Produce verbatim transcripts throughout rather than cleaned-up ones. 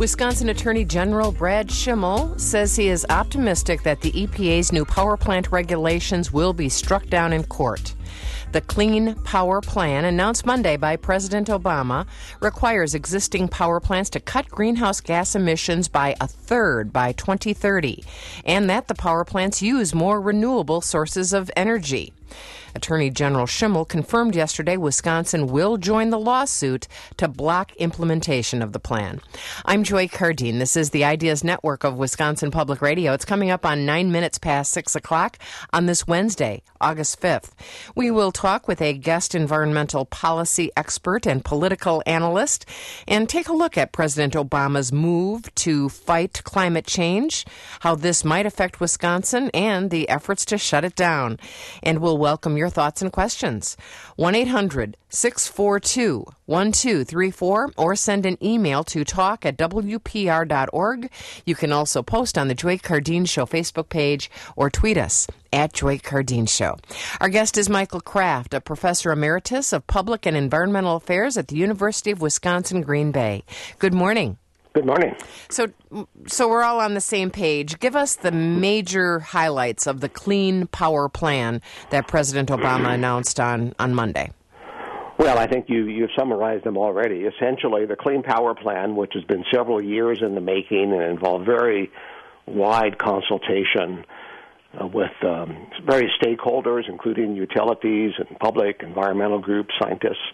Wisconsin Attorney General Brad Schimmel says he is optimistic that the E P A's new power plant regulations will be struck down in court. The Clean Power Plan, announced Monday by President Obama, requires existing power plants to cut greenhouse gas emissions by a third by twenty thirty, and that the power plants use more renewable sources of energy. Attorney General Schimmel confirmed yesterday Wisconsin will join the lawsuit to block implementation of the plan. I'm Joy Cardine. This is the Ideas Network of Wisconsin Public Radio. It's coming up on nine minutes past six o'clock on this Wednesday, August fifth. We will talk with a guest environmental policy expert and political analyst and take a look at President Obama's move to fight climate change, how this might affect Wisconsin, and the efforts to shut it down. And we'll welcome your thoughts and questions. one eight hundred six four two one two three four or send an email to talk at w p r dot org. You can also post on the Joy Cardine Show Facebook page or tweet us at Joy Cardine Show. Our guest is Michael Kraft, a professor emeritus of public and environmental affairs at the University of Wisconsin-Green Bay. Good morning. Good morning. So so we're all on the same page. Give us the major highlights of the Clean Power Plan that President Obama announced on, on Monday. Well, I think you, you've summarized them already. Essentially, the Clean Power Plan, which has been several years in the making and involved very wide consultation uh, with um, various stakeholders, including utilities and public, environmental groups, scientists.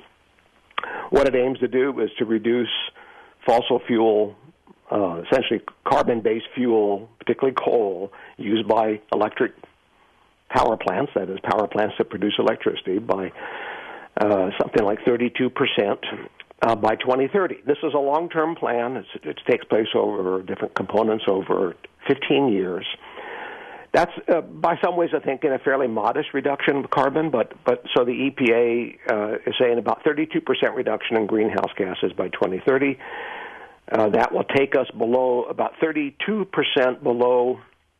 What it aims to do is to reduce fossil fuel, uh, essentially carbon-based fuel, particularly coal, used by electric power plants, that is, power plants that produce electricity, by uh, something like thirty-two percent uh, by twenty thirty. This is a long-term plan. It's, it takes place over different components over fifteen years. That's, uh, by some ways, I think, in a fairly modest reduction of carbon, but, but so the E P A uh, is saying about thirty-two percent reduction in greenhouse gases by twenty thirty. Uh, that will take us below, about thirty-two percent below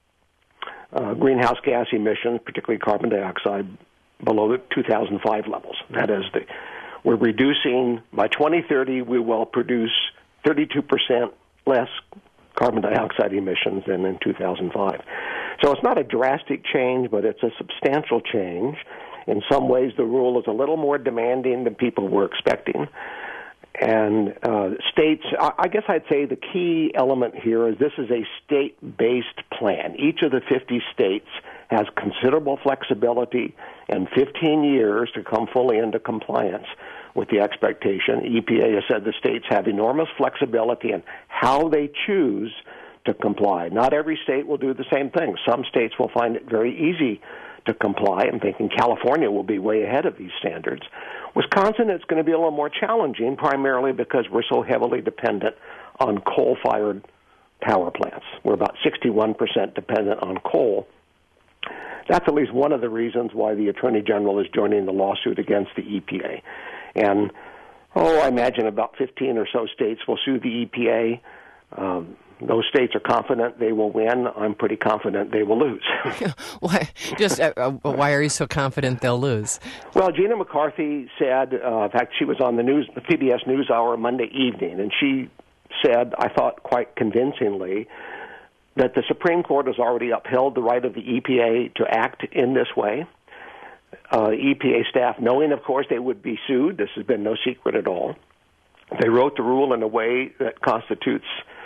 uh, greenhouse gas emissions, particularly carbon dioxide, below the two thousand five levels. That is, the, we're reducing, by twenty thirty, we will produce thirty-two percent less carbon dioxide emissions than in two thousand five. So it's not a drastic change, but it's a substantial change. In some ways, the rule is a little more demanding than people were expecting. And uh, states, I guess I'd say the key element here is this is a state-based plan. Each of the fifty states has considerable flexibility and fifteen years to come fully into compliance with the expectation. E P A has said the states have enormous flexibility in how they choose to comply. Not every state will do the same thing. Some states will find it very easy to comply. I'm thinking California will be way ahead of these standards. Wisconsin, it's going to be a little more challenging, primarily because we're so heavily dependent on coal-fired power plants. We're about sixty-one percent dependent on coal. That's at least one of the reasons why the Attorney General is joining the lawsuit against the E P A. And, oh, I imagine about fifteen or so states will sue the E P A. Um, Those states are confident they will win. I'm pretty confident they will lose. why? Just uh, uh, why are you so confident they'll lose? Well, Gina McCarthy said, uh, in fact, she was on the news, the P B S NewsHour Monday evening, and she said, I thought quite convincingly, that the Supreme Court has already upheld the right of the E P A to act in this way. Uh, E P A staff, knowing, of course, they would be sued, this has been no secret at all, they wrote the rule in a way that constitutes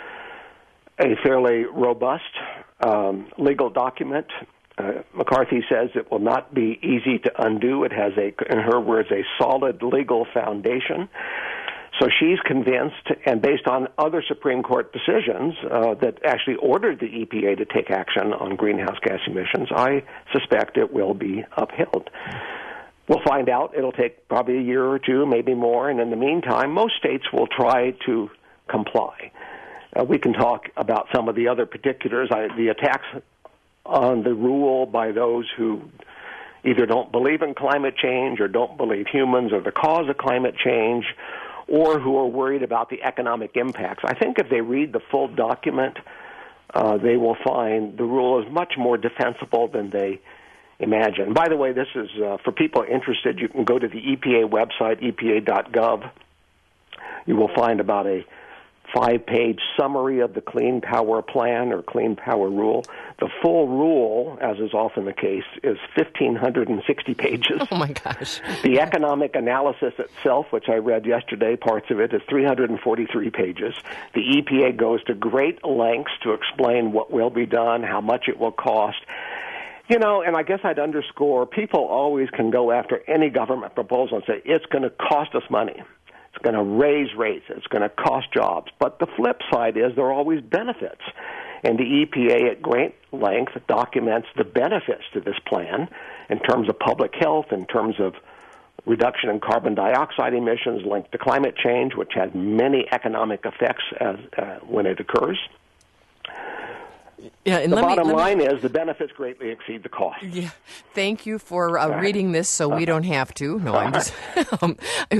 a fairly robust um, legal document. Uh, McCarthy says it will not be easy to undo. It has, a, in her words, a solid legal foundation. So she's convinced, and based on other Supreme Court decisions uh, that actually ordered the E P A to take action on greenhouse gas emissions, I suspect it will be upheld. We'll find out. It'll take probably a year or two, maybe more, and in the meantime, most states will try to comply. Uh, we can talk about some of the other particulars. I, the attacks on the rule by those who either don't believe in climate change or don't believe humans are the cause of climate change, or who are worried about the economic impacts. I think if they read the full document, uh, they will find the rule is much more defensible than they imagine. By the way, this is, uh, for people interested, you can go to the E P A website, e p a dot gov. You will find about a five-page summary of the Clean Power Plan or Clean Power Rule. The full rule, as is often the case, is one thousand five hundred sixty pages. Oh, my gosh. The economic analysis itself, which I read yesterday, parts of it, is three hundred forty-three pages. The E P A goes to great lengths to explain what will be done, how much it will cost. You know, and I guess I'd underscore, people always can go after any government proposal and say, it's going to cost us money. It's going to raise rates. It's going to cost jobs. But the flip side is there are always benefits. And the E P A at great length documents the benefits to this plan in terms of public health, in terms of reduction in carbon dioxide emissions linked to climate change, which has many economic effects as, uh, when it occurs. Yeah, and the let bottom me, let line me, is the benefits greatly exceed the cost. Yeah, thank you for uh, reading this so we don't have to. No, I'm just. um,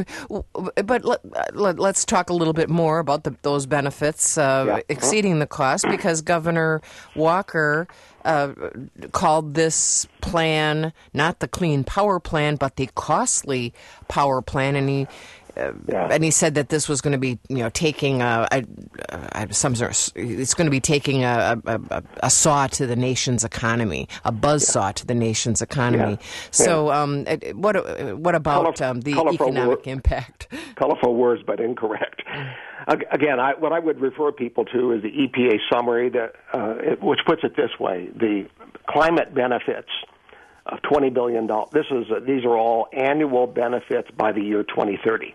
but let, let, let's talk a little bit more about the, those benefits uh, yeah. exceeding the cost, because Governor Walker uh, called this plan not the Clean Power Plan, but the Costly Power Plan, and he. Uh, yeah. And he said that this was going to be, you know, taking a, a, a some sort of, it's going to be taking a, a, a saw to the nation's economy, a buzz saw yeah. to the nation's economy. Yeah. So, yeah. Um, what what about Color, um, the economic wor- impact? Colorful words, but incorrect. Again, I, what I would refer people to is the E P A summary, that uh, it, which puts it this way: the climate benefits of twenty billion dollars. This is uh, these are all annual benefits by the year twenty thirty.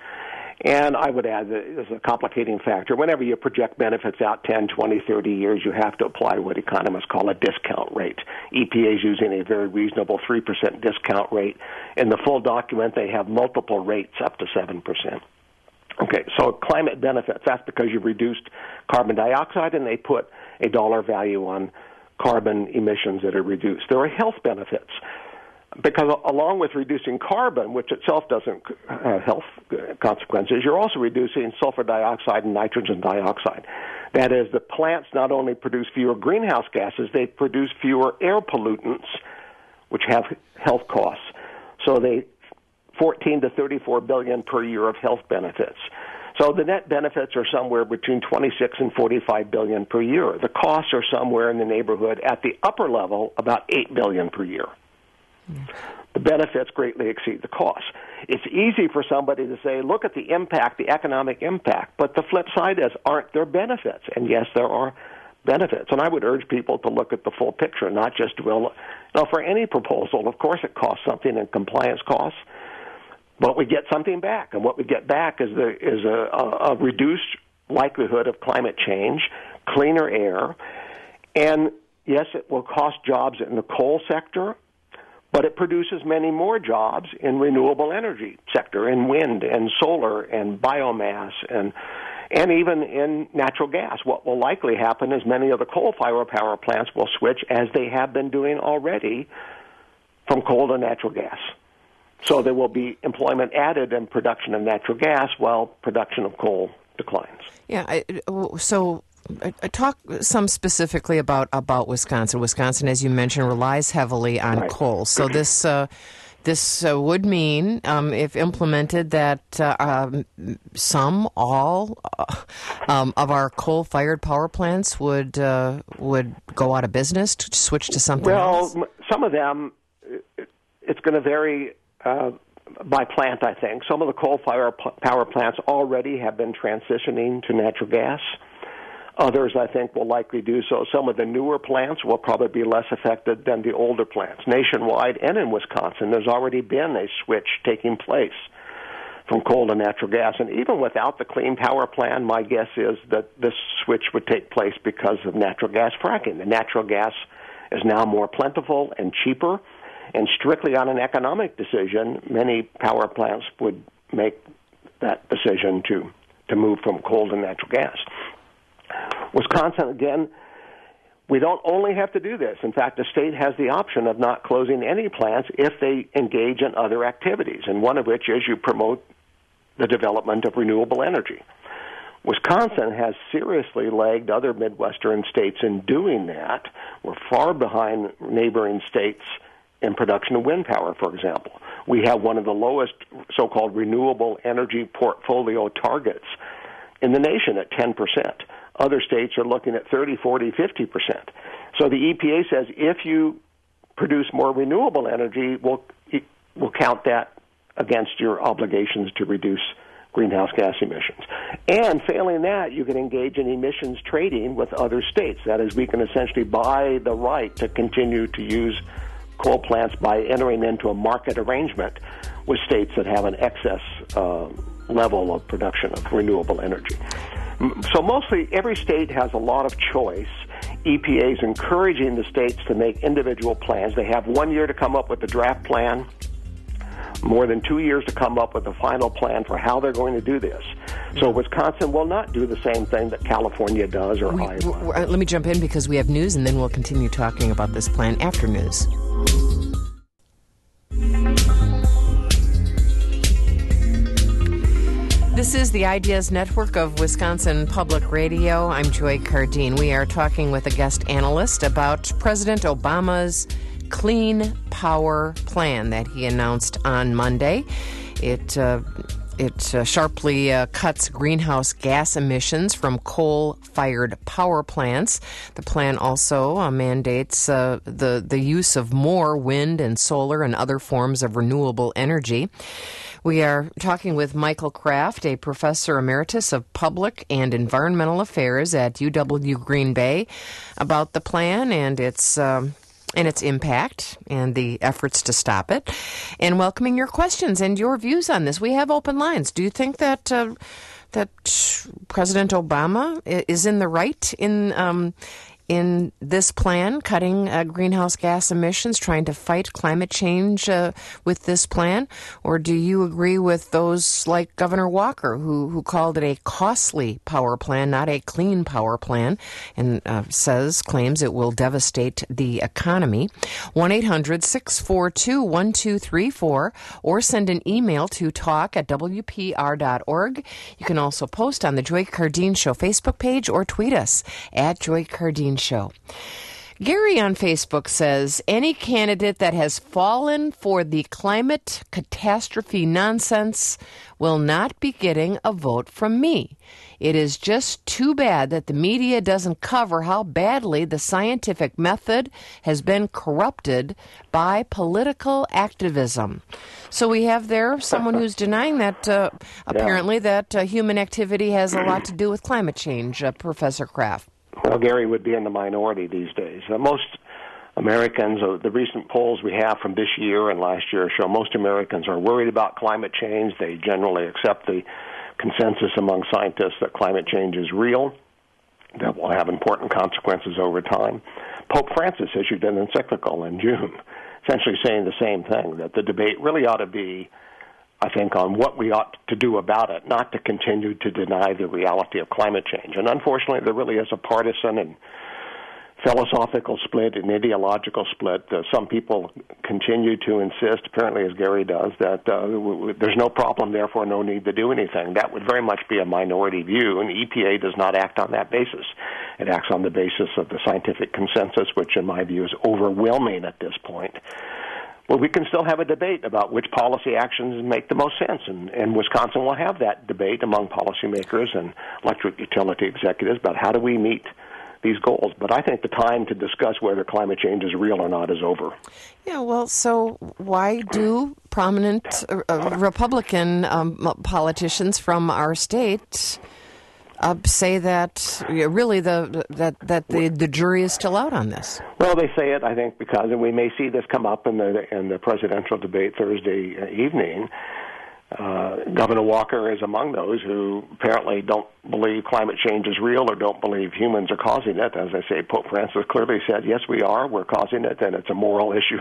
And I would add that there's a complicating factor. Whenever you project benefits out ten, twenty, thirty years, you have to apply what economists call a discount rate. E P A is using a very reasonable three percent discount rate. In the full document, they have multiple rates up to seven percent. Okay, so climate benefits, that's because you've reduced carbon dioxide, and they put a dollar value on carbon emissions that are reduced. There are health benefits, because along with reducing carbon, which itself doesn't have health consequences, you're also reducing sulfur dioxide and nitrogen dioxide. That is, the plants not only produce fewer greenhouse gases, they produce fewer air pollutants, which have health costs. So they fourteen to thirty-four billion per year of health benefits. So the net benefits are somewhere between twenty-six and forty-five billion per year. The costs are somewhere in the neighborhood at the upper level about eight billion per year. The benefits greatly exceed the costs. It's easy for somebody to say, look at the impact, the economic impact, but the flip side is, aren't there benefits? And yes, there are benefits. And I would urge people to look at the full picture, not just dwell. Now, for any proposal, of course it costs something in compliance costs, but we get something back. And what we get back is, the, is a, a, a reduced likelihood of climate change, cleaner air, and yes, it will cost jobs in the coal sector, but it produces many more jobs in renewable energy sector, in wind and solar and biomass and and even in natural gas. What will likely happen is many of the coal-fired power plants will switch, as they have been doing already, from coal to natural gas. So there will be employment added in production of natural gas while production of coal declines. Yeah, I, so... I talk some specifically about, about Wisconsin. Wisconsin, as you mentioned, relies heavily on right. coal. So this uh, this uh, would mean, um, if implemented, that uh, um, some, all uh, um, of our coal-fired power plants would uh, would go out of business, to switch to something well, else. Well, some of them, it's going to vary uh, by plant, I think. Some of the coal-fired power plants already have been transitioning to natural gas. Others, I think, will likely do so. Some of the newer plants will probably be less affected than the older plants. Nationwide and in Wisconsin, there's already been a switch taking place from coal to natural gas. And even without the Clean Power Plan, my guess is that this switch would take place because of natural gas fracking. The natural gas is now more plentiful and cheaper, and strictly on an economic decision, many power plants would make that decision to, to move from coal to natural gas. Wisconsin, again, we don't only have to do this. In fact, the state has the option of not closing any plants if they engage in other activities, and one of which is you promote the development of renewable energy. Wisconsin has seriously lagged other Midwestern states in doing that. We're far behind neighboring states in production of wind power, for example. We have one of the lowest so-called renewable energy portfolio targets in the nation at ten percent. Other states are looking at thirty, forty, fifty percent. So the E P A says if you produce more renewable energy, we'll, we'll count that against your obligations to reduce greenhouse gas emissions. And failing that, you can engage in emissions trading with other states. That is, we can essentially buy the right to continue to use coal plants by entering into a market arrangement with states that have an excess uh, level of production of renewable energy. So mostly every state has a lot of choice. E P A is encouraging the states to make individual plans. They have one year to come up with a draft plan, more than two years to come up with a final plan for how they're going to do this. So Wisconsin will not do the same thing that California does or we, Iowa. Uh, let me jump in because we have news, and then we'll continue talking about this plan after news. This is the Ideas Network of Wisconsin Public Radio. I'm Joy Cardine. We are talking with a guest analyst about President Obama's Clean Power Plan that he announced on Monday. It uh, it uh, sharply uh, cuts greenhouse gas emissions from coal-fired power plants. The plan also uh, mandates uh, the the use of more wind and solar and other forms of renewable energy. We are talking with Michael Kraft, a professor emeritus of public and environmental affairs at U W Green Bay, about the plan and its um, and its impact and the efforts to stop it, and welcoming your questions and your views on this. We have open lines. Do you think that uh, that President Obama is in the right in um, in this plan, cutting uh, greenhouse gas emissions, trying to fight climate change uh, with this plan? Or do you agree with those like Governor Walker, who, who called it a costly power plan, not a clean power plan, and uh, says, claims it will devastate the economy? one eight hundred six four two one two three four, or send an email to talk at w p r dot org. You can also post on the Joy Cardine Show Facebook page or tweet us at Joy Cardine Show. Gary on Facebook says, any candidate that has fallen for the climate catastrophe nonsense will not be getting a vote from me. It is just too bad that the media doesn't cover how badly the scientific method has been corrupted by political activism. So we have there someone who's denying that, uh, apparently, yeah. that uh, human activity has a lot to do with climate change, uh, Professor Kraft. Well, Gary would be in the minority these days. Uh, most Americans, uh, the recent polls we have from this year and last year show most Americans are worried about climate change. They generally accept the consensus among scientists that climate change is real, that will have important consequences over time. Pope Francis issued an encyclical in June, essentially saying the same thing, that the debate really ought to be, I think, on what we ought to do about it, not to continue to deny the reality of climate change. And unfortunately, there really is a partisan and philosophical split, an ideological split. Uh, some people continue to insist, apparently as Gary does, that uh, w- w- there's no problem, therefore no need to do anything. That would very much be a minority view, and E P A does not act on that basis. It acts on the basis of the scientific consensus, which in my view is overwhelming at this point. Well, we can still have a debate about which policy actions make the most sense, and, and Wisconsin will have that debate among policymakers and electric utility executives about how do we meet these goals. But I think the time to discuss whether climate change is real or not is over. Yeah, well, so why do prominent uh, Republican um, politicians from our state Uh, say that uh, really the that that the, the jury is still out on this? Well, they say it, I think, because, and we may see this come up in the in the presidential debate Thursday evening. Uh, Governor Walker is among those who apparently don't believe climate change is real or don't believe humans are causing it. As I say, Pope Francis clearly said, yes, we are. We're causing it, and it's a moral issue.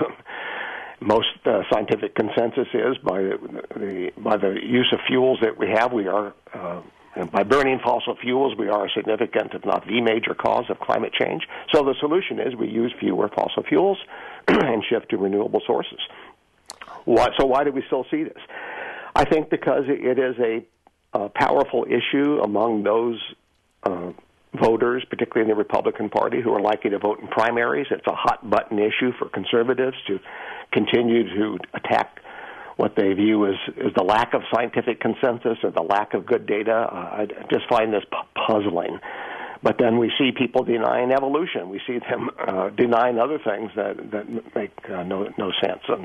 Most uh, scientific consensus is by the by the use of fuels that we have, we are. Uh, And by burning fossil fuels, we are a significant, if not the major cause of climate change. So the solution is we use fewer fossil fuels and shift to renewable sources. Why, so why do we still see this? I think because it is a, a powerful issue among those uh, voters, particularly in the Republican Party, who are likely to vote in primaries. It's a hot-button issue for conservatives to continue to attack what they view as, as the lack of scientific consensus or the lack of good data. Uh, I just find this p- puzzling. But then we see people denying evolution. We see them uh, denying other things that, that make uh, no, no sense. And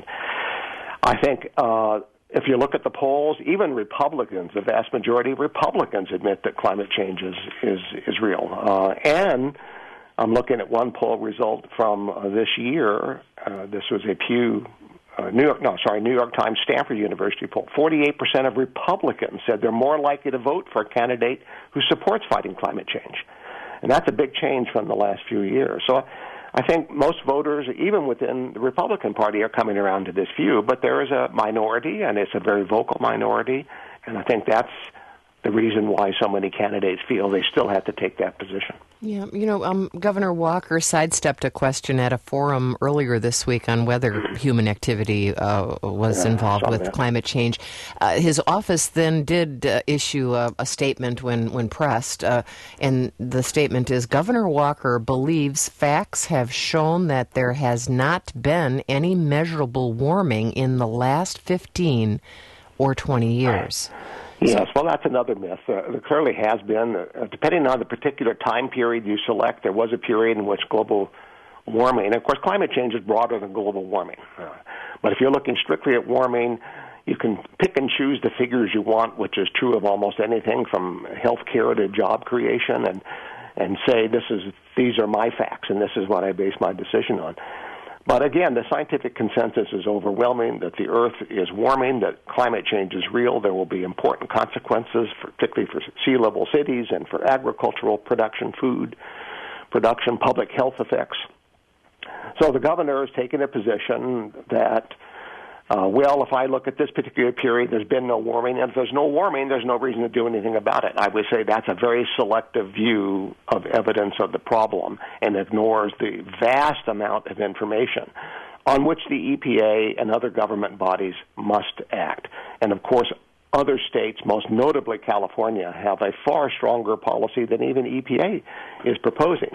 I think uh, if you look at the polls, even Republicans, the vast majority of Republicans admit that climate change is, is, is real. Uh, and I'm looking at one poll result from uh, this year. Uh, this was a Pew Uh, New York, no, sorry, New York Times, Stanford University poll. forty-eight percent of Republicans said they're more likely to vote for a candidate who supports fighting climate change. And that's a big change from the last few years. So I think most voters, even within the Republican Party, are coming around to this view, but there is a minority, and it's a very vocal minority, and I think that's the reason why so many candidates feel they still have to take that position. Yeah, you know, um, Governor Walker sidestepped a question at a forum earlier this week on whether human activity uh, was yeah, involved with that. climate change. Uh, his office then did uh, issue a, a statement when, when pressed, uh, and the statement is, Governor Walker believes facts have shown that there has not been any measurable warming in the last fifteen or twenty years. Yes, well, that's another myth. Uh, there clearly has been. Uh, depending on the particular time period you select, there was a period in which global warming, and of course climate change is broader than global warming. Uh, but if you're looking strictly at warming, you can pick and choose the figures you want, which is true of almost anything from health care to job creation, and, and say this is these are my facts, and this is what I base my decision on. But again, the scientific consensus is overwhelming that the Earth is warming, that climate change is real. There will be important consequences, for, particularly for sea-level cities and for agricultural production, food production, public health effects. So the governor has taken a position that, uh, well, if I look at this particular period, there's been no warming, and if there's no warming, there's no reason to do anything about it. I would say that's a very selective view of evidence of the problem and ignores the vast amount of information on which the E P A and other government bodies must act. And, of course, other states, most notably California, have a far stronger policy than even E P A is proposing.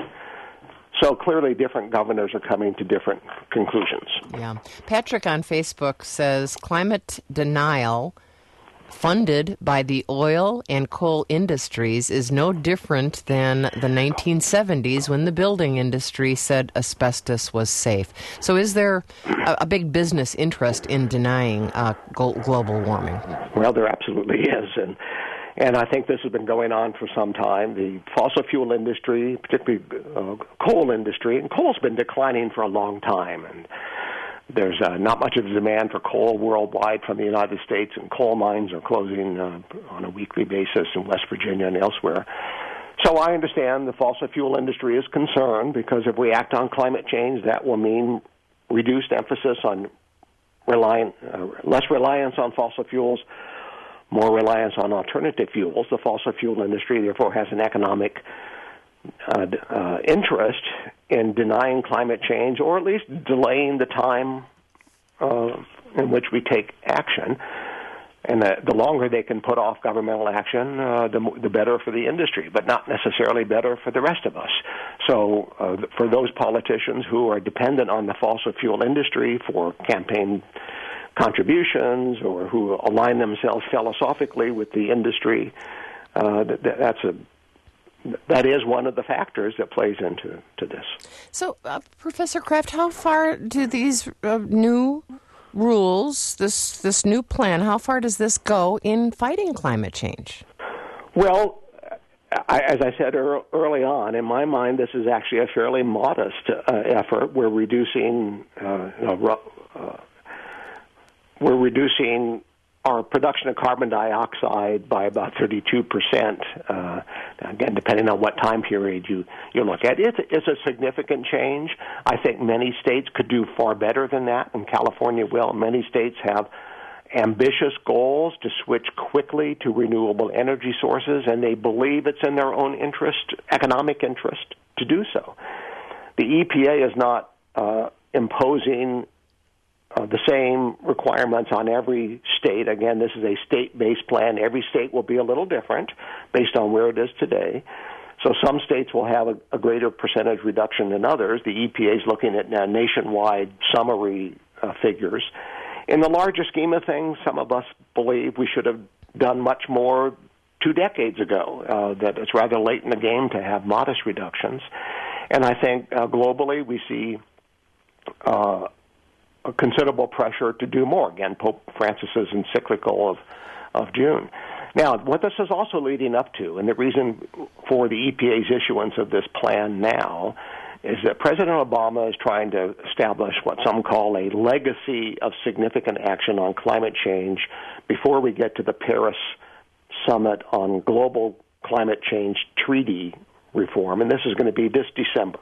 So clearly different governors are coming to different conclusions. Yeah. Patrick on Facebook says climate denial funded by the oil and coal industries is no different than the nineteen seventies when the building industry said asbestos was safe. So is there a, a big business interest in denying uh, go- global warming? Well, there absolutely is. And And I think this has been going on for some time. The fossil fuel industry, particularly uh, coal industry, and coal's been declining for a long time. And there's uh, not much of a demand for coal worldwide from the United States, and coal mines are closing uh, on a weekly basis in West Virginia and elsewhere. So I understand the fossil fuel industry is concerned because if we act on climate change, that will mean reduced emphasis on reliant, uh, less reliance on fossil fuels, more reliance on alternative fuels. The fossil fuel industry, therefore, has an economic uh, uh, interest in denying climate change, or at least delaying the time uh, in which we take action. And the, the longer they can put off governmental action, uh, the, the better for the industry, but not necessarily better for the rest of us. So uh, for those politicians who are dependent on the fossil fuel industry for campaign contributions or who align themselves philosophically with the industry, uh, that, that's a that is one of the factors that plays into to this. So, uh, Professor Kraft, how far do these uh, new rules, this this new plan, how far does this go in fighting climate change? Well, I, as I said er, early on, in my mind, this is actually a fairly modest uh, effort. We're reducing uh, you know, uh, we're reducing our production of carbon dioxide by about thirty-two percent. Uh, again, depending on what time period you, you look at. It's, it's a significant change. I think many states could do far better than that, and California will. Many states have ambitious goals to switch quickly to renewable energy sources, and they believe it's in their own interest, economic interest, to do so. The E P A is not uh, imposing Uh, the same requirements on every state. Again, this is a state-based plan. Every state will be a little different based on where it is today. So some states will have a, a greater percentage reduction than others. The E P A is looking at now nationwide summary uh, figures. in the larger scheme of things, some of us believe we should have done much more two decades ago, uh, that it's rather late in the game to have modest reductions. And I think uh, globally we see uh, a considerable pressure to do more. Again, Pope Francis's encyclical of, of June. Now, what this is also leading up to, and the reason for the E P A's issuance of this plan now, is that President Obama is trying to establish what some call a legacy of significant action on climate change before we get to the Paris Summit on Global Climate Change Treaty Reform, and this is going to be this December.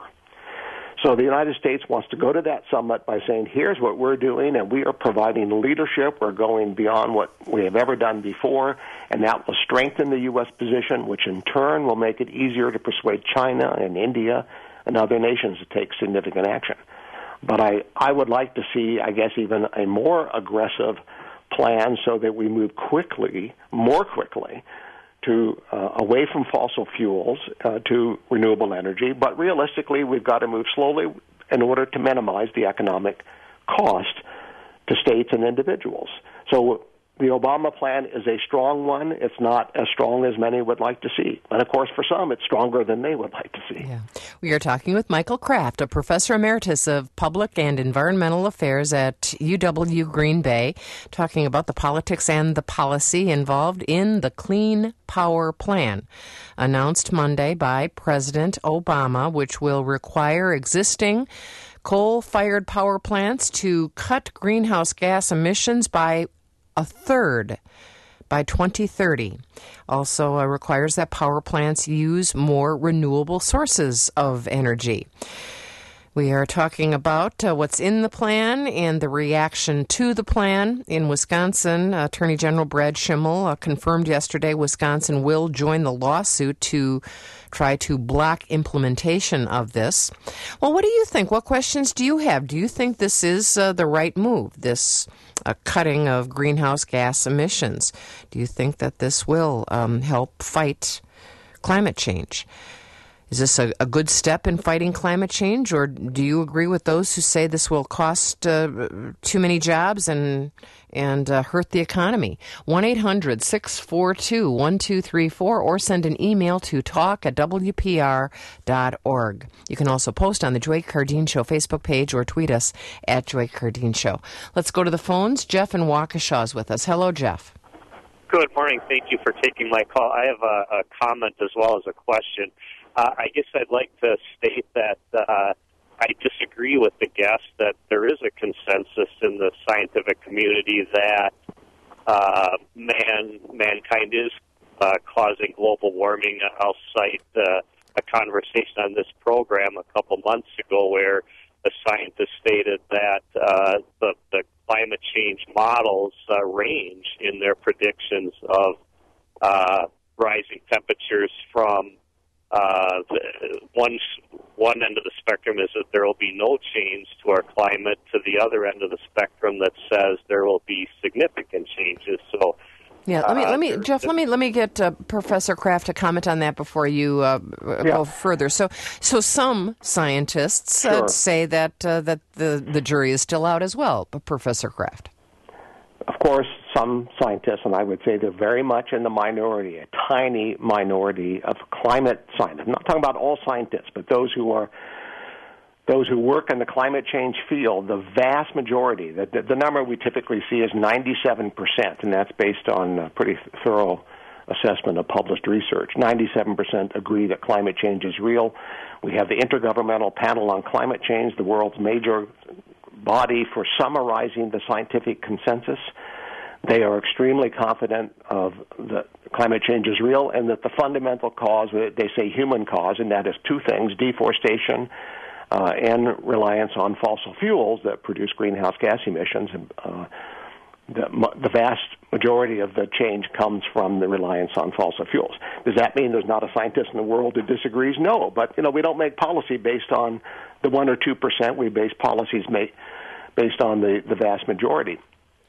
So the United States wants to go to that summit by saying, here's what we're doing, and we are providing leadership. We're going beyond what we have ever done before, and that will strengthen the U S position, which in turn will make it easier to persuade China and India and other nations to take significant action. But I, I would like to see, I guess, even a more aggressive plan so that we move quickly, more quickly, to uh, away from fossil fuels uh, to renewable energy. But realistically, we've got to move slowly in order to minimize the economic cost to states and individuals. So the Obama plan is a strong one. It's not as strong as many would like to see. But, of course, for some, it's stronger than they would like to see. Yeah. We are talking with Michael Kraft, a professor emeritus of public and environmental affairs at U W Green Bay, talking about the politics and the policy involved in the Clean Power Plan, announced Monday by President Obama, which will require existing coal-fired power plants to cut greenhouse gas emissions by a third by twenty thirty. Also uh, requires that power plants use more renewable sources of energy. We are talking about uh, what's in the plan and the reaction to the plan. In Wisconsin, Attorney General Brad Schimmel uh, confirmed yesterday Wisconsin will join the lawsuit to try to block implementation of this. Well, what do you think? What questions do you have? Do you think this is uh, the right move, this uh, cutting of greenhouse gas emissions? Do you think that this will um, help fight climate change? Is this a, a good step in fighting climate change, or do you agree with those who say this will cost uh, too many jobs and and uh, hurt the economy? one eight hundred six four two one two three four or send an email to talk at w p r dot org. You can also post on the Joy Cardine Show Facebook page or tweet us at Joy Cardine Show. Let's go to the phones. Jeff in Waukesha is with us. Hello, Jeff. Good morning. Thank you for taking my call. I have a, a comment as well as a question. Uh, I guess I'd like to state that uh, I disagree with the guest that there is a consensus in the scientific community that uh, man mankind is uh, causing global warming. I'll cite uh, a conversation on this program a couple months ago where the scientist stated that uh, the, the climate change models uh, range in their predictions of uh, rising temperatures from Uh, the, one one end of the spectrum is that there will be no change to our climate, to the other end of the spectrum that says there will be significant changes. So, yeah, let me uh, let me Jeff, let me let me get uh, Professor Kraft to comment on that before you uh, yeah. go further. So, so some scientists sure. uh, say that uh, that the the jury is still out as well, but Professor Kraft. Of course, some scientists, and I would say they're very much in the minority, a tiny minority of climate scientists. I'm not talking about all scientists, but those who are those who work in the climate change field. The vast majority, the, the, the number we typically see is ninety-seven percent, and that's based on a pretty thorough assessment of published research. ninety-seven percent agree that climate change is real. We have the Intergovernmental Panel on Climate Change, the world's major body for summarizing the scientific consensus. They are extremely confident of that climate change is real and that the fundamental cause, they say human cause, and that is two things, deforestation uh, and reliance on fossil fuels that produce greenhouse gas emissions. Uh, the, the vast majority of the change comes from the reliance on fossil fuels. Does that mean there's not a scientist in the world who disagrees? No, but you know we don't make policy based on the one or two percent. We base policies made based on the, the vast majority.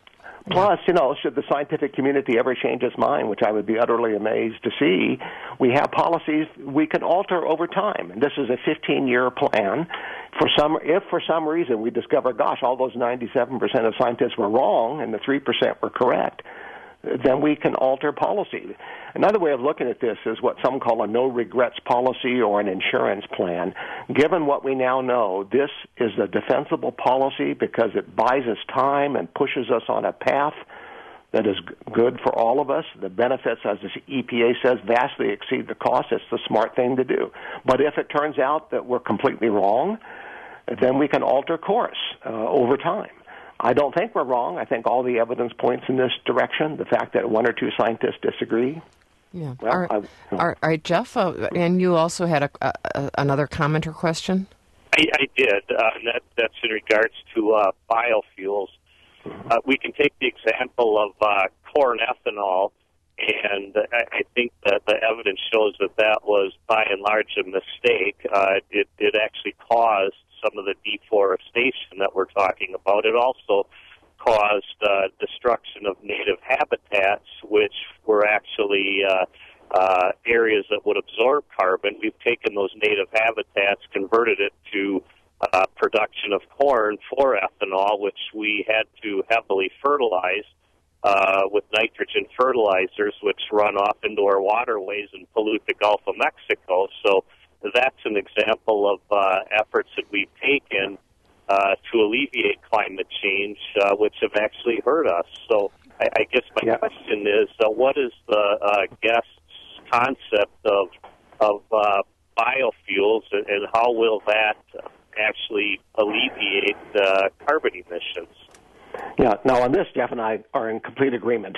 Plus, you know, should the scientific community ever change its mind, which I would be utterly amazed to see, we have policies we can alter over time. And this is a fifteen-year plan. For some, if for some reason we discover, gosh, all those ninety-seven percent of scientists were wrong and the three percent were correct, then we can alter policy. Another way of looking at this is what some call a no-regrets policy or an insurance plan. Given what we now know, this is a defensible policy because it buys us time and pushes us on a path that is good for all of us. The benefits, as the E P A says, vastly exceed the cost. It's the smart thing to do. But if it turns out that we're completely wrong, then we can alter course uh, over time. I don't think we're wrong. I think all the evidence points in this direction. The fact that one or two scientists disagree. Yeah. Well, all, right. I, you know. all right, Jeff, uh, and you also had a, a, another comment or question? I, I did, uh, and that, that's in regards to uh, biofuels. Uh, we can take the example of uh, corn ethanol, and I, I think that the evidence shows that that was, by and large, a mistake. Uh, it, it actually caused some of the deforestation that we're talking about. It also caused uh, destruction of native habitats, which were actually uh, uh, areas that would absorb carbon. We've taken those native habitats, converted it to uh, production of corn for ethanol, which we had to heavily fertilize uh, with nitrogen fertilizers, which run off into our waterways and pollute the Gulf of Mexico. So that's an example of uh, efforts that we've taken uh, to alleviate climate change, uh, which have actually hurt us. So I, I guess my yeah. question is, uh, what is the uh, guest's concept of of uh, biofuels, and, and how will that actually alleviate uh, carbon emissions? Yeah. Now, on this, Jeff and I are in complete agreement.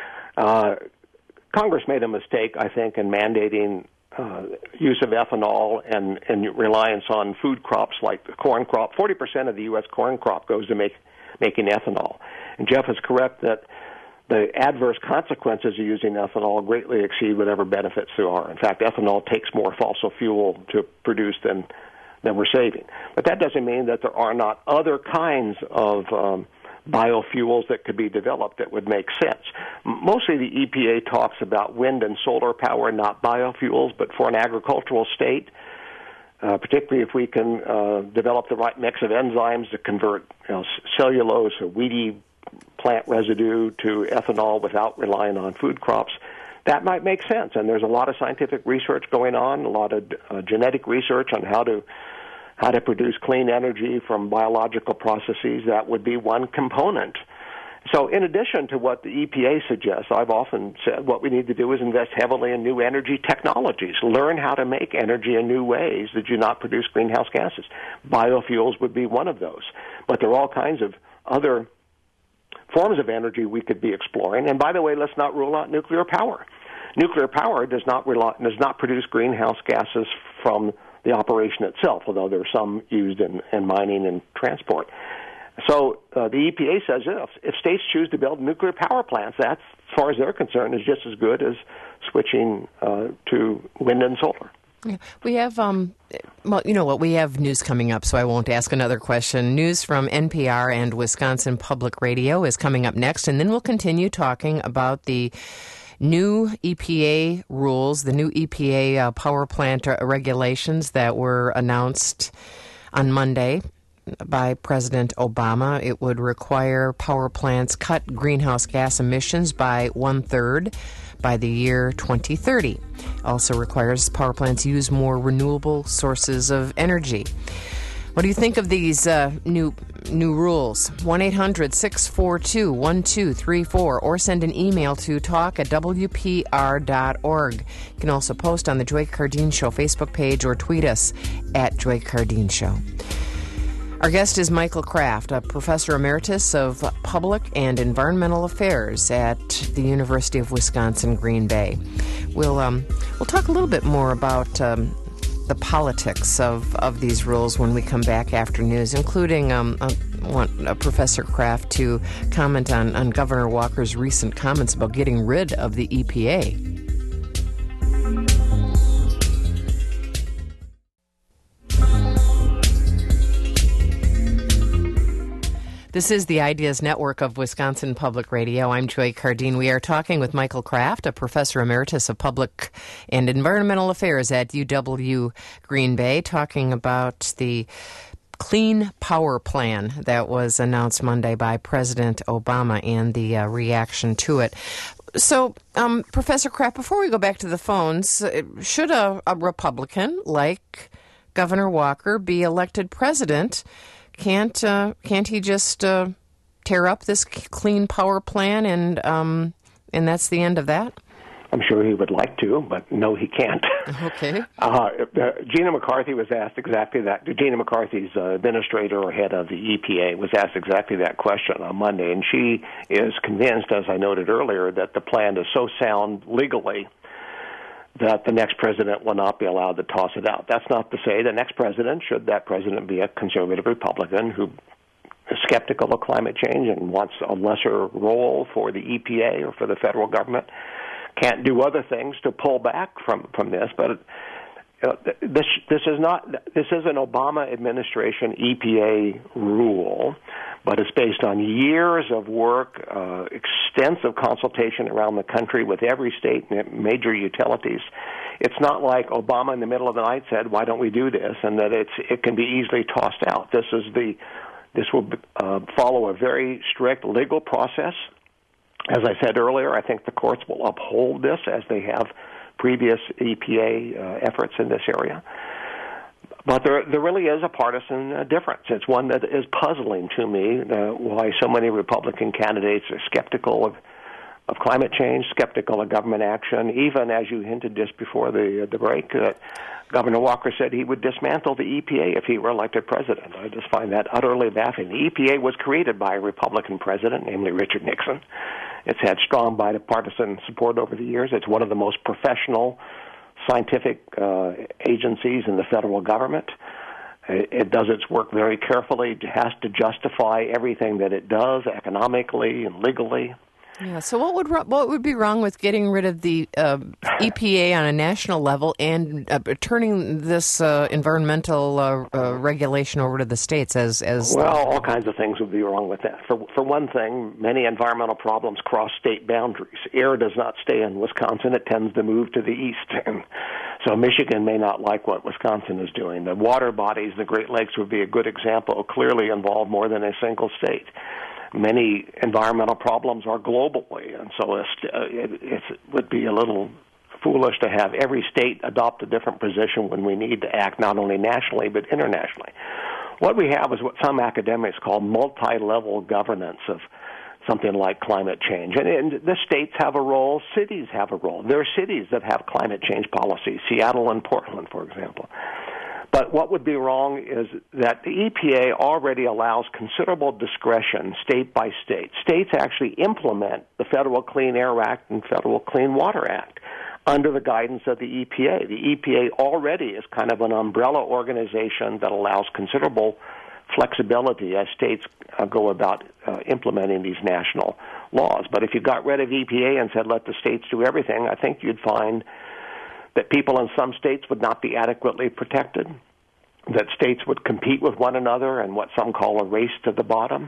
Uh, Congress made a mistake, I think, in mandating Uh, use of ethanol and, and reliance on food crops like the corn crop. forty percent of the U S corn crop goes to make, making ethanol. And Jeff is correct that the adverse consequences of using ethanol greatly exceed whatever benefits there are. In fact, ethanol takes more fossil fuel to produce than, than we're saving. But that doesn't mean that there are not other kinds of um, biofuels that could be developed that would make sense. Mostly the E P A talks about wind and solar power, not biofuels, but for an agricultural state, uh, particularly if we can uh, develop the right mix of enzymes to convert you know, cellulose or weedy plant residue to ethanol without relying on food crops, that might make sense. And there's a lot of scientific research going on, a lot of uh, genetic research on how to how to produce clean energy from biological processes. That would be one component. So in addition to what the E P A suggests, I've often said what we need to do is invest heavily in new energy technologies, learn how to make energy in new ways that do not produce greenhouse gases. Biofuels would be one of those. But there are all kinds of other forms of energy we could be exploring. And by the way, let's not rule out nuclear power. Nuclear power does not rely, does not produce greenhouse gases from the operation itself, although there are some used in, in mining and transport. So uh, the E P A says if, if states choose to build nuclear power plants, that, as far as they're concerned, is just as good as switching uh, to wind and solar. Yeah. We have, um, well, you know what, we have news coming up, so I won't ask another question. News from N P R and Wisconsin Public Radio is coming up next, and then we'll continue talking about the new E P A rules, the new E P A uh, power plant uh, regulations that were announced on Monday by President Obama. It would require power plants cut greenhouse gas emissions by one-third by the year twenty thirty. Also requires power plants use more renewable sources of energy. What do you think of these uh, new new rules? one eight hundred six four two one two three four or send an email to talk at w p r dot org. You can also post on the Joy Cardeen Show Facebook page or tweet us at Joy Cardeen Show. Our guest is Michael Kraft, a professor emeritus of public and environmental affairs at the University of Wisconsin, Green Bay. We'll um, we'll talk a little bit more about um, the politics of, of these rules when we come back after news, including um, I want uh, Professor Kraft to comment on, on Governor Walker's recent comments about getting rid of the E P A. This is the Ideas Network of Wisconsin Public Radio. I'm Joy Cardine. We are talking with Michael Kraft, a professor emeritus of public and environmental affairs at U W Green Bay, talking about the Clean Power Plan that was announced Monday by President Obama and the uh, reaction to it. So, um, Professor Kraft, before we go back to the phones, should a, a Republican like Governor Walker be elected president? Can't uh, can't he just uh, tear up this Clean Power Plan and um, and that's the end of that? I'm sure he would like to, but no, he can't. Okay. Uh, Gina McCarthy was asked exactly that. Gina McCarthy's uh, administrator or head of the E P A was asked exactly that question on Monday, and she is convinced, as I noted earlier, that the plan is so sound legally that the next president will not be allowed to toss it out. That's not to say the next president, should that president be a conservative Republican who is skeptical of climate change and wants a lesser role for the E P A or for the federal government, can't do other things to pull back from, from this. But uh, this this is not this is an Obama administration E P A rule, but it's based on years of work, uh, extensive consultation around the country with every state and major utilities. It's not like Obama in the middle of the night said, "Why don't we do this?" and that it's it can be easily tossed out. This is the this will uh, follow a very strict legal process. As I said earlier, I think the courts will uphold this as they have previous E P A uh, efforts in this area. But there, there really is a partisan uh, difference. It's one that is puzzling to me, uh, why so many Republican candidates are skeptical of, of climate change, skeptical of government action, even as you hinted just before the, uh, the break, uh, Governor Walker said he would dismantle the E P A if he were elected president. I just find that utterly baffling. The E P A was created by a Republican president, namely Richard Nixon. It's had strong bipartisan support over the years. It's one of the most professional scientific uh, agencies in the federal government. It, it does its work very carefully. It has to justify everything that it does economically and legally. Yeah. So what would what would be wrong with getting rid of the uh, E P A on a national level and uh, turning this uh, environmental uh, uh, regulation over to the states as as well? All kinds of things would be wrong with that. For for one thing, many environmental problems cross state boundaries. Air does not stay in Wisconsin; it tends to move to the east, and so Michigan may not like what Wisconsin is doing. The water bodies, the Great Lakes, would be a good example. Clearly involve more than a single state. Many environmental problems are globally, and so it's, uh, it, it would be a little foolish to have every state adopt a different position when we need to act not only nationally but internationally. What we have is what some academics call multi-level governance of something like climate change. And, and the states have a role, cities have a role. There are cities that have climate change policies, Seattle and Portland, for example. But what would be wrong is that the E P A already allows considerable discretion state by state. States actually implement the Federal Clean Air Act and Federal Clean Water Act under the guidance of the E P A. The E P A already is kind of an umbrella organization that allows considerable flexibility as states uh, go about uh, implementing these national laws. But if you got rid of E P A and said let the states do everything, I think you'd find that people in some states would not be adequately protected, that states would compete with one another in what some call a race to the bottom.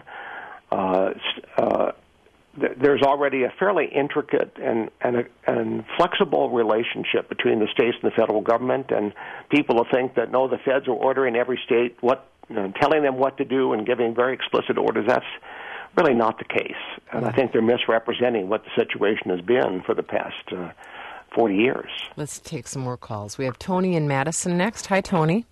Uh, uh, th- there's already a fairly intricate and, and, a, and flexible relationship between the states and the federal government, and people who think that, no, the feds are ordering every state, what, you know, telling them what to do and giving very explicit orders. That's really not the case. And I think they're misrepresenting what the situation has been for the past uh, forty years. Let's take some more calls. We have Tony in Madison next. Hi, Tony.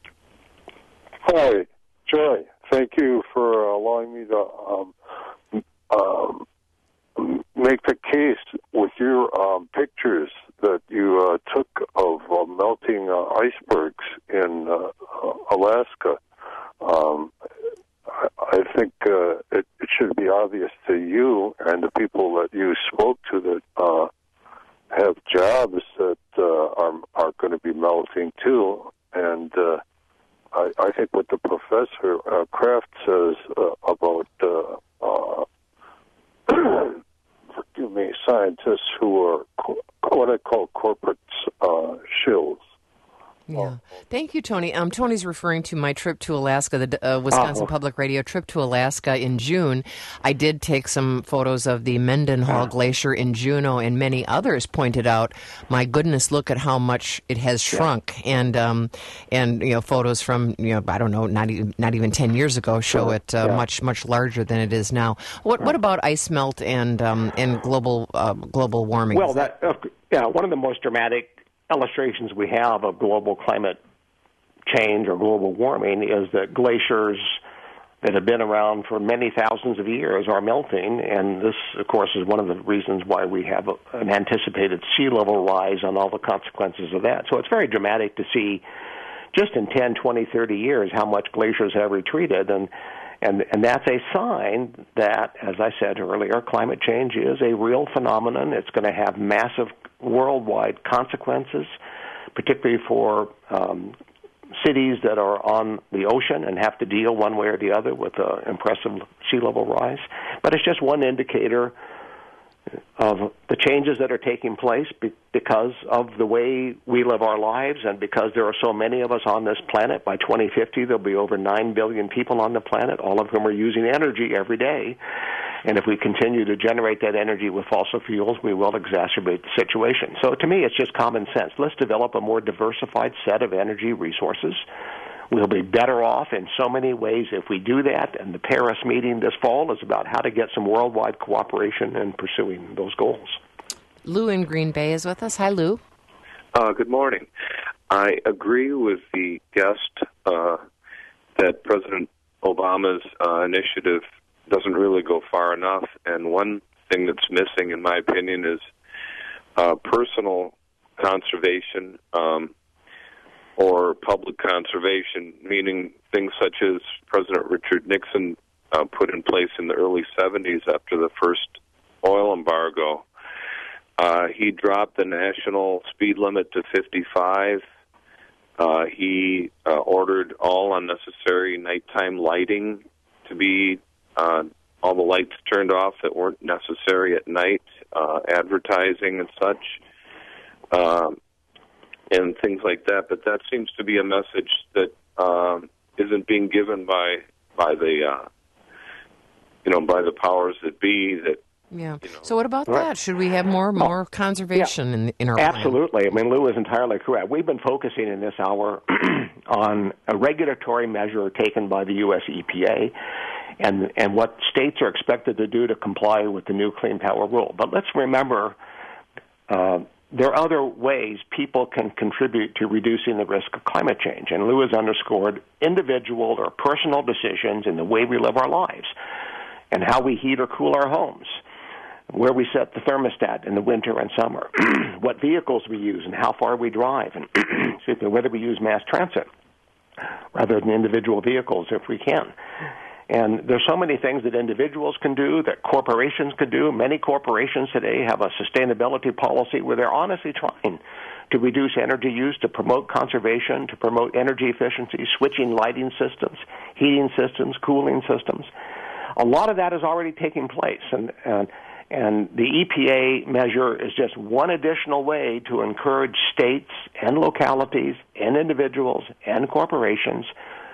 Hi, Joy. Thank you for allowing me to um, um, make the case with your um, pictures that you uh, took of uh, melting uh, icebergs in uh, Alaska. Um, I, I think uh, it, it should be obvious to you and the people that you spoke to that uh, have jobs that uh, are are going to be melting too, and uh, I, I think what the professor uh, Kraft says uh, about uh, uh, forgive me, scientists who are co- what I call corporate uh, shills. Yeah. Thank you, Tony. Um, Tony's referring to my trip to Alaska, the uh, Wisconsin oh. Public Radio trip to Alaska in June. I did take some photos of the Mendenhall Glacier in Juneau, and many others pointed out, my goodness, look at how much it has shrunk. Yeah. And, um, and you know, photos from, you know, I don't know, not even, not even ten years ago show sure. it uh, yeah. much, much larger than it is now. What What about ice melt and, um, and global, uh, global warming? Well, that, uh, yeah, one of the most dramatic illustrations we have of global climate change or global warming is that glaciers that have been around for many thousands of years are melting, and this, of course, is one of the reasons why we have a, an anticipated sea level rise and all the consequences of that. So it's very dramatic to see just in ten, twenty, thirty years how much glaciers have retreated, and and and that's a sign that, as I said earlier, climate change is a real phenomenon. It's going to have massive worldwide consequences, particularly for um, cities that are on the ocean and have to deal one way or the other with an impressive sea level rise. But it's just one indicator of the changes that are taking place be- because of the way we live our lives, and because there are so many of us on this planet. By twenty fifty, there'll be over nine billion people on the planet, all of whom are using energy every day. And if we continue to generate that energy with fossil fuels, we will exacerbate the situation. So to me, it's just common sense. Let's develop a more diversified set of energy resources. We'll be better off in so many ways if we do that, and the Paris meeting this fall is about how to get some worldwide cooperation in pursuing those goals. Lou in Green Bay is with us. Hi, Lou. Uh, good morning. I agree with the guest uh, that President Obama's uh, initiative doesn't really go far enough, and one thing that's missing, in my opinion, is uh, personal conservation um, or public conservation, meaning things such as President Richard Nixon uh, put in place in the early seventies after the first oil embargo. Uh, he dropped the national speed limit to fifty-five. Uh, he uh, ordered all unnecessary nighttime lighting to be Uh, all the lights turned off that weren't necessary at night, uh, advertising and such, um, and things like that. But that seems to be a message that um, isn't being given by by the uh, you know by the powers that be. That yeah. You know. So what about Right. that? Should we have more more conservation yeah. in in our Absolutely. plan? I mean, Lou is entirely correct. We've been focusing in this hour on a regulatory measure taken by the U S E P A. And, and what states are expected to do to comply with the new Clean Power Rule. But let's remember uh, there are other ways people can contribute to reducing the risk of climate change. And Lou has underscored individual or personal decisions in the way we live our lives and how we heat or cool our homes, where we set the thermostat in the winter and summer, what vehicles we use and how far we drive, and excuse me, whether we use mass transit rather than individual vehicles if we can. And there's so many things that individuals can do, that corporations can do. Many corporations today have a sustainability policy where they're honestly trying to reduce energy use, to promote conservation, to promote energy efficiency, switching lighting systems, heating systems, cooling systems. A lot of that is already taking place, and, and, and the E P A measure is just one additional way to encourage states and localities and individuals and corporations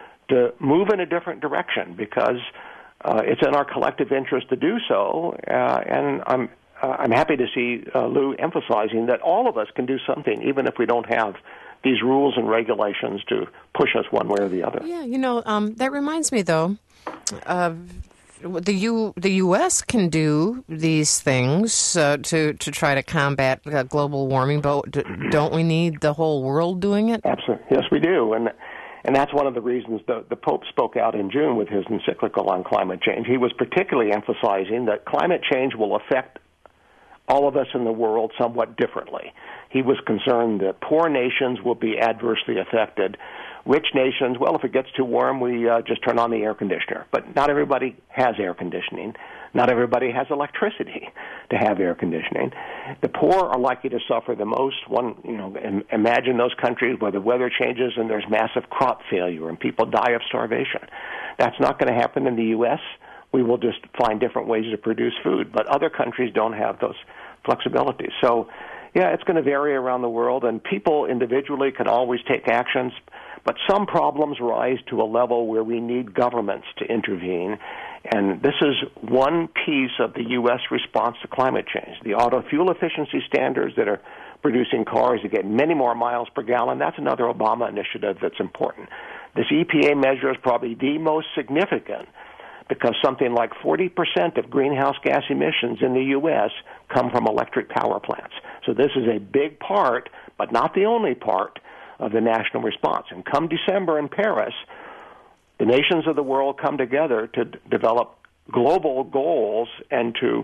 to move in a different direction, because uh, it's in our collective interest to do so. Uh, and I'm uh, I'm happy to see uh, Lou emphasizing that all of us can do something, even if we don't have these rules and regulations to push us one way or the other. Yeah, you know, um, that reminds me, though, uh, the U the U S can do these things uh, to to try to combat uh, global warming, but d- don't we need the whole world doing it? Absolutely, yes, we do, and. And that's one of the reasons the, the Pope spoke out in June with his encyclical on climate change. He was particularly emphasizing that climate change will affect all of us in the world somewhat differently. He was concerned that poor nations will be adversely affected. Rich nations, well, if it gets too warm, we uh, just turn on the air conditioner. But not everybody has air conditioning. Not everybody has electricity to have air conditioning. The poor are likely to suffer the most. One, you know, imagine those countries where the weather changes and there's massive crop failure and people die of starvation. That's not going to happen in the U S. We will just find different ways to produce food. But other countries don't have those flexibilities. So Yeah, it's going to vary around the world, and people individually can always take actions, but some problems rise to a level where we need governments to intervene, and this is one piece of the U S response to climate change. The auto fuel efficiency standards that are producing cars that get many more miles per gallon, that's another Obama initiative that's important. This E P A measure is probably the most significant because something like forty percent of greenhouse gas emissions in the U S come from electric power plants. So this is a big part, but not the only part, of the national response. And come December in Paris, the nations of the world come together to d- develop global goals and to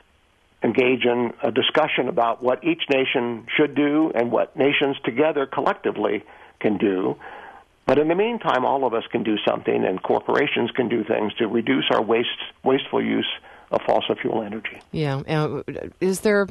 engage in a discussion about what each nation should do and what nations together collectively can do. But in the meantime, all of us can do something, and corporations can do things to reduce our waste, wasteful use of fossil fuel energy. Yeah. Uh, is there...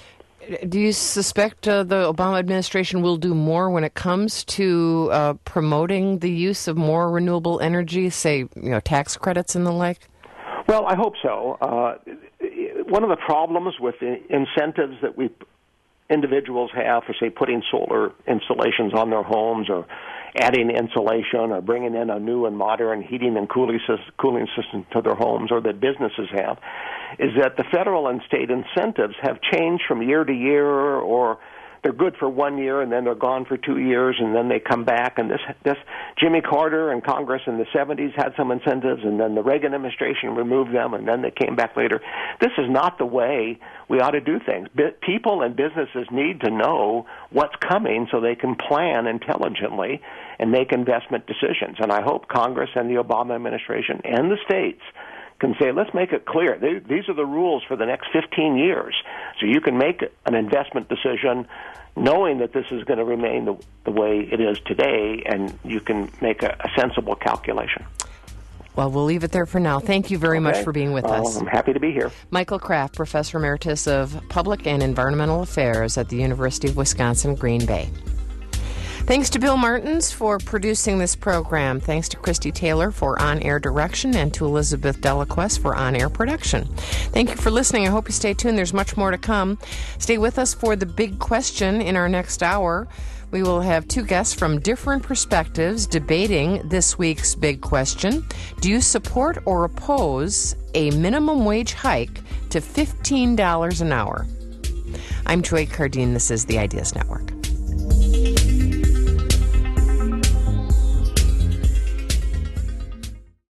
Do you suspect uh, the Obama administration will do more when it comes to uh, promoting the use of more renewable energy, say, you know, tax credits and the like? Well, I hope so. Uh, one of the problems with the incentives that we individuals have for, say, putting solar installations on their homes or adding insulation or bringing in a new and modern heating and cooling system to their homes, or that businesses have, is that the federal and state incentives have changed from year to year, or they're good for one year and then they're gone for two years and then they come back. And this, this Jimmy Carter and Congress in the seventies had some incentives, and then the Reagan administration removed them, and then they came back later. This is not the way we ought to do things. People and businesses need to know what's coming so they can plan intelligently and make investment decisions. And I hope Congress and the Obama administration and the states can say, let's make it clear. They, these are the rules for the next fifteen years. So you can make an investment decision knowing that this is going to remain the, the way it is today, and you can make a, a sensible calculation. Well, we'll leave it there for now. Thank you very okay. much for being with well, us. I'm happy to be here. Michael Kraft, Professor Emeritus of Public and Environmental Affairs at the University of Wisconsin, Green Bay. Thanks to Bill Martins for producing this program. Thanks to Christy Taylor for on-air direction, and to Elizabeth Delaquest for on-air production. Thank you for listening. I hope you stay tuned. There's much more to come. Stay with us for the big question in our next hour. We will have two guests from different perspectives debating this week's big question. Do you support or oppose a minimum wage hike to fifteen dollars an hour? I'm Joy Cardine. This is the Ideas Network.